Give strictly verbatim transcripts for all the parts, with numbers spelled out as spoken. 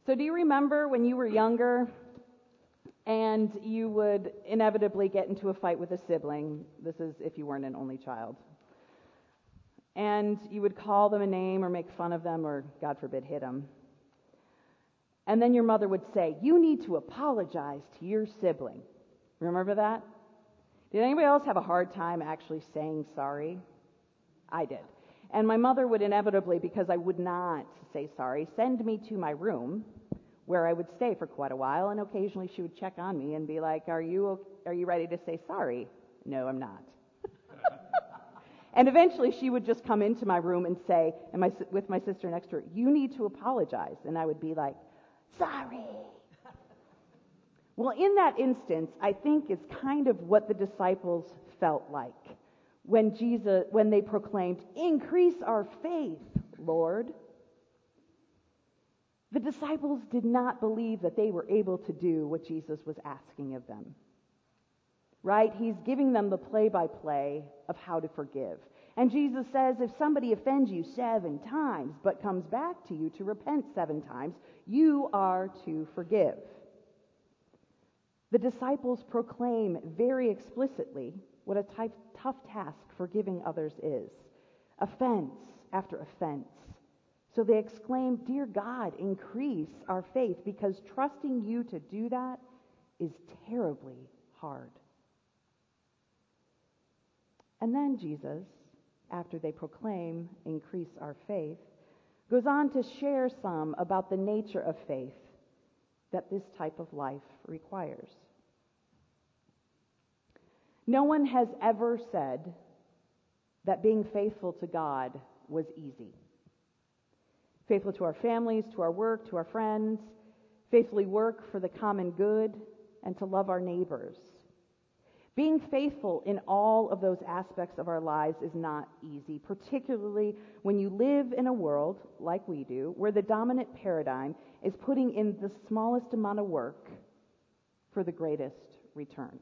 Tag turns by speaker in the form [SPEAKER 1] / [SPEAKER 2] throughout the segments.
[SPEAKER 1] So do you remember when you were younger and you would inevitably get into a fight with a sibling? This is if you weren't an only child. And you would call them a name or make fun of them or, God forbid, hit them. And then your mother would say, "You need to apologize to your sibling." Remember that? Did anybody else have a hard time actually saying sorry? I did. And my mother would inevitably, because I would not say sorry, send me to my room where I would stay for quite a while, and occasionally she would check on me and be like, are you are you ready to say sorry? No, I'm not. And eventually she would just come into my room and say, and my, with my sister next to her, "You need to apologize." And I would be like, "Sorry." Well, in that instance, I think is kind of what the disciples felt like when Jesus, when they proclaimed, "Increase our faith, Lord." The disciples did not believe that they were able to do what Jesus was asking of them. Right? He's giving them the play-by-play of how to forgive. And Jesus says, if somebody offends you seven times, but comes back to you to repent seven times, you are to forgive. The disciples proclaim very explicitly what a type, tough task forgiving others is. Offense after offense. So they exclaim, "Dear God, increase our faith," because trusting you to do that is terribly hard. And then Jesus, after they proclaim, "Increase our faith," goes on to share some about the nature of faith that this type of life requires. No one has ever said that being faithful to God was easy. Faithful to our families, to our work, to our friends, faithfully work for the common good, and to love our neighbors. Being faithful in all of those aspects of our lives is not easy, particularly when you live in a world, like we do, where the dominant paradigm is putting in the smallest amount of work for the greatest return.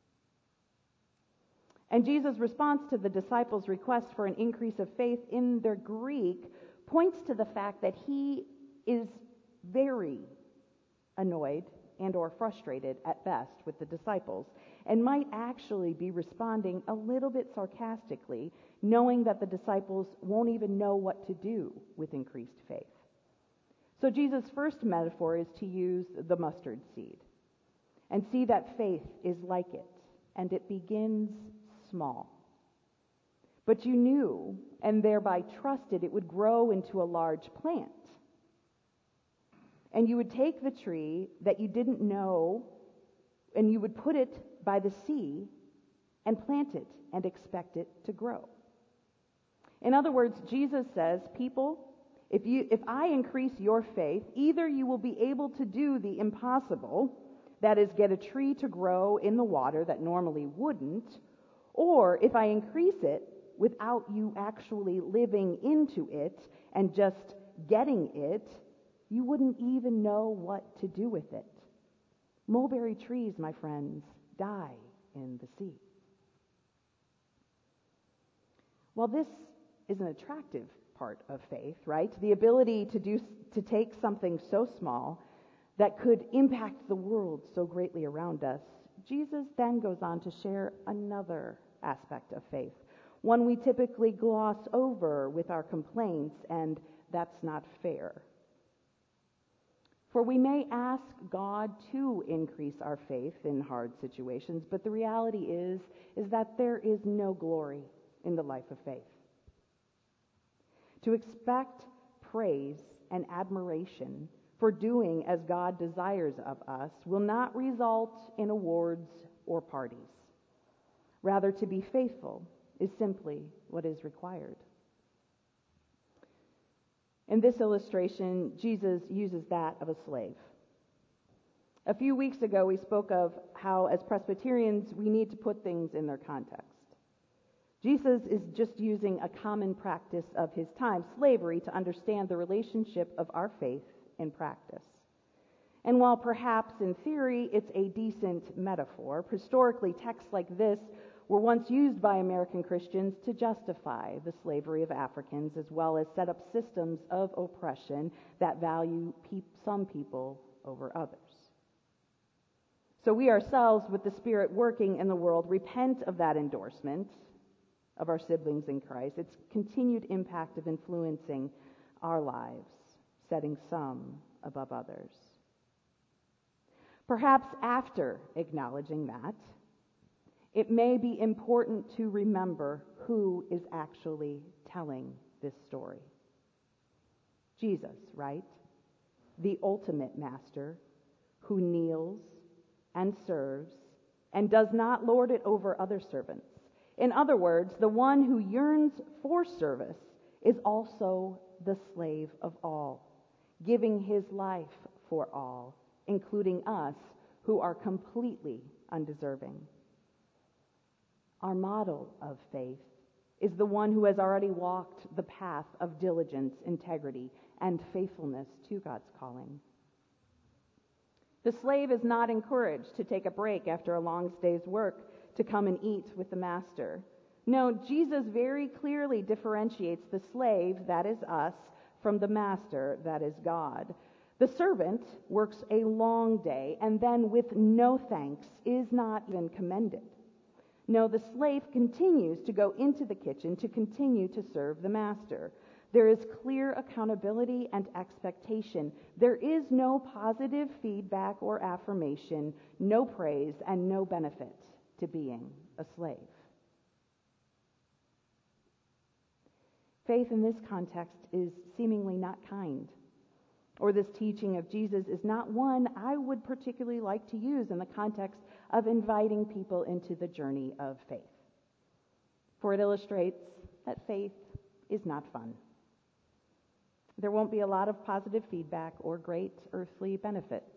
[SPEAKER 1] And Jesus' response to the disciples' request for an increase of faith in their Greek points to the fact that he is very annoyed and or frustrated at best with the disciples, and might actually be responding a little bit sarcastically, knowing that the disciples won't even know what to do with increased faith. So Jesus' first metaphor is to use the mustard seed and see that faith is like it, and it begins small. But you knew and thereby trusted it would grow into a large plant. And you would take the tree that you didn't know and you would put it by the sea and plant it and expect it to grow. In other words, Jesus says, people, if you if I increase your faith, either you will be able to do the impossible, that is, get a tree to grow in the water that normally wouldn't, or if I increase it without you actually living into it and just getting it, you wouldn't even know what to do with it. Mulberry trees, my friends, die in the sea. Well, this is an attractive part of faith, right? The ability to do to take something so small that could impact the world so greatly around us. Jesus then goes on to share another aspect of faith, one we typically gloss over with our complaints, and that's not fair. For we may ask God to increase our faith in hard situations, but the reality is, is that there is no glory in the life of faith. To expect praise and admiration for doing as God desires of us will not result in awards or parties. Rather, to be faithful is simply what is required. In this illustration, Jesus uses that of a slave. A few weeks ago, we spoke of how, as Presbyterians, we need to put things in their context. Jesus is just using a common practice of his time, slavery, to understand the relationship of our faith in practice. And while perhaps in theory it's a decent metaphor, historically texts like this were once used by American Christians to justify the slavery of Africans, as well as set up systems of oppression that value pe- some people over others. So we ourselves, with the Spirit working in the world, repent of that endorsement of our siblings in Christ, its continued impact of influencing our lives, setting some above others. Perhaps after acknowledging that, it may be important to remember who is actually telling this story. Jesus, right? The ultimate master who kneels and serves and does not lord it over other servants. In other words, the one who yearns for service is also the slave of all, giving his life for all, including us who are completely undeserving. Our model of faith is the one who has already walked the path of diligence, integrity, and faithfulness to God's calling. The slave is not encouraged to take a break after a long day's work to come and eat with the master. No, Jesus very clearly differentiates the slave, that is us, from the master, that is God. The servant works a long day and then with no thanks is not even commended. No, the slave continues to go into the kitchen to continue to serve the master. There is clear accountability and expectation. There is no positive feedback or affirmation, no praise, and no benefit to being a slave. Faith in this context is seemingly not kind, or this teaching of Jesus is not one I would particularly like to use in the context of inviting people into the journey of faith. For it illustrates that faith is not fun. There won't be a lot of positive feedback or great earthly benefits.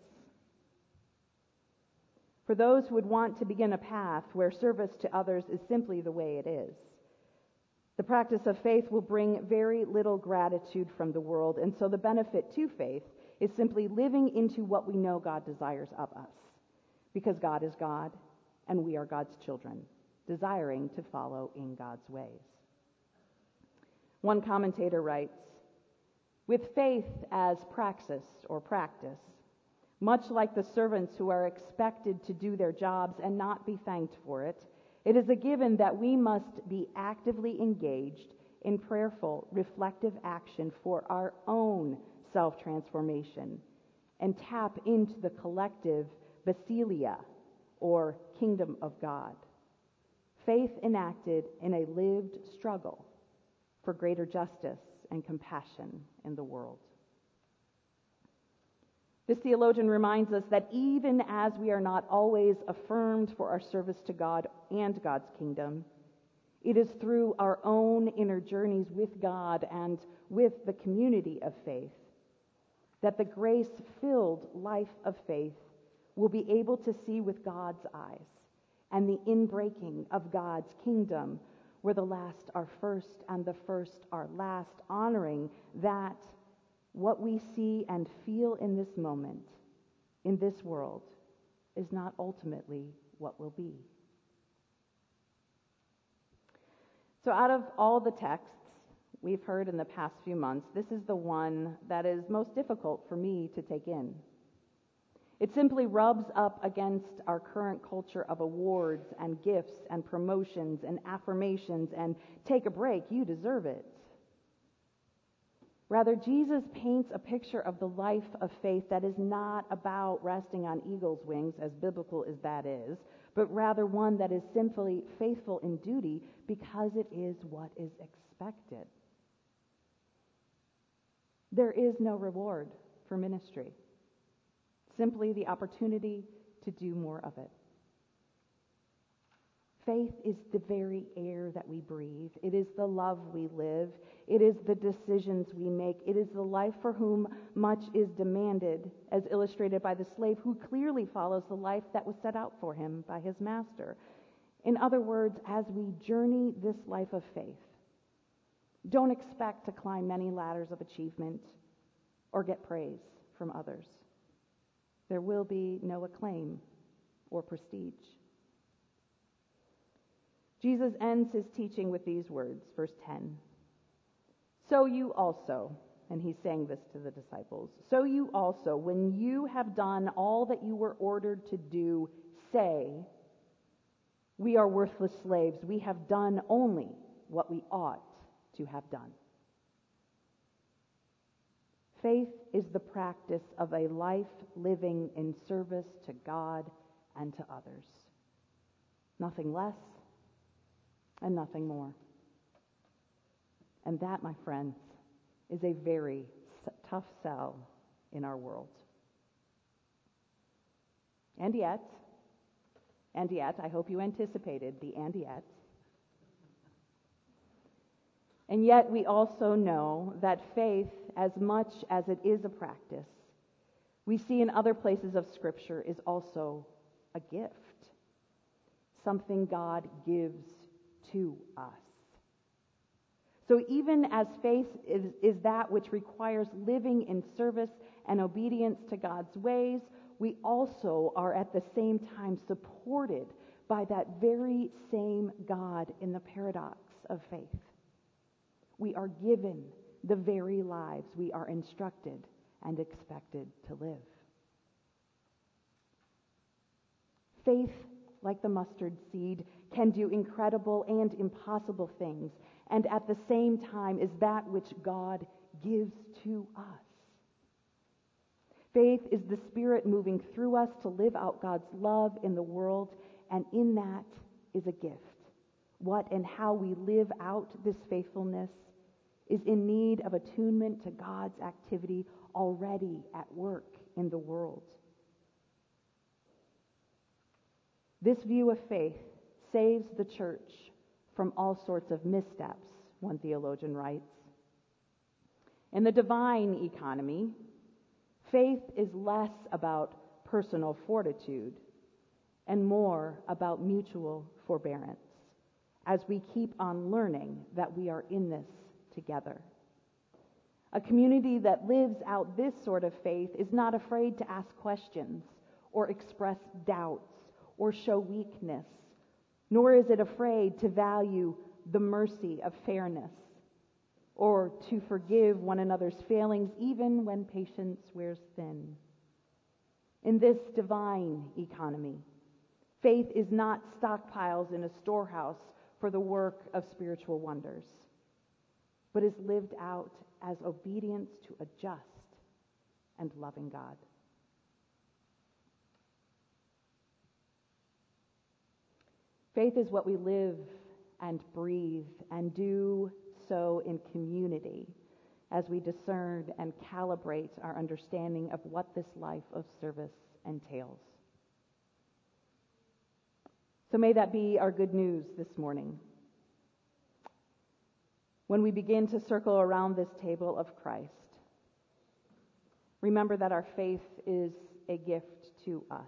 [SPEAKER 1] For those who would want to begin a path where service to others is simply the way it is, the practice of faith will bring very little gratitude from the world, and so the benefit to faith is simply living into what we know God desires of us, because God is God and we are God's children, desiring to follow in God's ways. One commentator writes, "With faith as praxis or practice, much like the servants who are expected to do their jobs and not be thanked for it, it is a given that we must be actively engaged in prayerful, reflective action for our own self-transformation and tap into the collective basileia, or kingdom of God. Faith enacted in a lived struggle for greater justice and compassion in the world." This theologian reminds us that even as we are not always affirmed for our service to God and God's kingdom, it is through our own inner journeys with God and with the community of faith that the grace-filled life of faith will be able to see with God's eyes, and the inbreaking of God's kingdom, where the last are first and the first are last, honoring that what we see and feel in this moment, in this world, is not ultimately what will be. So out of all the texts we've heard in the past few months, this is the one that is most difficult for me to take in. It simply rubs up against our current culture of awards and gifts and promotions and affirmations and take a break, you deserve it. Rather, Jesus paints a picture of the life of faith that is not about resting on eagle's wings, as biblical as that is, but rather one that is simply faithful in duty because it is what is expected. There is no reward for ministry, simply the opportunity to do more of it. Faith is the very air that we breathe. It is the love we live. It is the decisions we make. It is the life for whom much is demanded, as illustrated by the slave who clearly follows the life that was set out for him by his master. In other words, as we journey this life of faith, don't expect to climb many ladders of achievement or get praise from others. There will be no acclaim or prestige. Jesus ends his teaching with these words, verse ten. So you also, and he's saying this to the disciples, so you also, when you have done all that you were ordered to do, say, we are worthless slaves. We have done only what we ought to have done. Faith is the practice of a life living in service to God and to others. Nothing less and nothing more. And that, my friends, is a very tough sell in our world. And yet, and yet, I hope you anticipated the and yet. And yet we also know that faith, as much as it is a practice, we see in other places of Scripture is also a gift. Something God gives to us. So even as faith is, is that which requires living in service and obedience to God's ways, we also are at the same time supported by that very same God in the paradox of faith. We are given the very lives we are instructed and expected to live. Faith, like the mustard seed, can do incredible and impossible things, and at the same time is that which God gives to us. Faith is the Spirit moving through us to live out God's love in the world, and in that is a gift. What and how we live out this faithfulness is in need of attunement to God's activity already at work in the world. This view of faith saves the church from all sorts of missteps, one theologian writes. In the divine economy, faith is less about personal fortitude and more about mutual forbearance as we keep on learning that we are in this together. A community that lives out this sort of faith is not afraid to ask questions or express doubts or show weakness, nor is it afraid to value the mercy of fairness or to forgive one another's failings even when patience wears thin. In this divine economy, faith is not stockpiles in a storehouse for the work of spiritual wonders, but is lived out as obedience to a just and loving God. Faith is what we live and breathe and do so in community as we discern and calibrate our understanding of what this life of service entails. So may that be our good news this morning. When we begin to circle around this table of Christ, remember that our faith is a gift to us.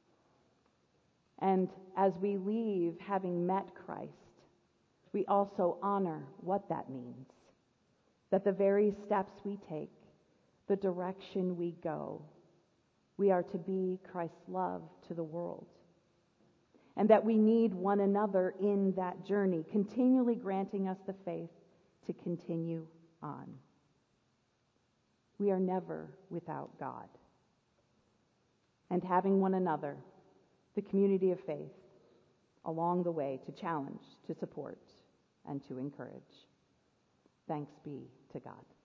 [SPEAKER 1] And as we leave having met Christ, we also honor what that means. That the very steps we take, the direction we go, we are to be Christ's love to the world. And that we need one another in that journey, continually granting us the faith to continue on. We are never without God. And having one another, the community of faith, along the way to challenge, to support, and to encourage. Thanks be to God.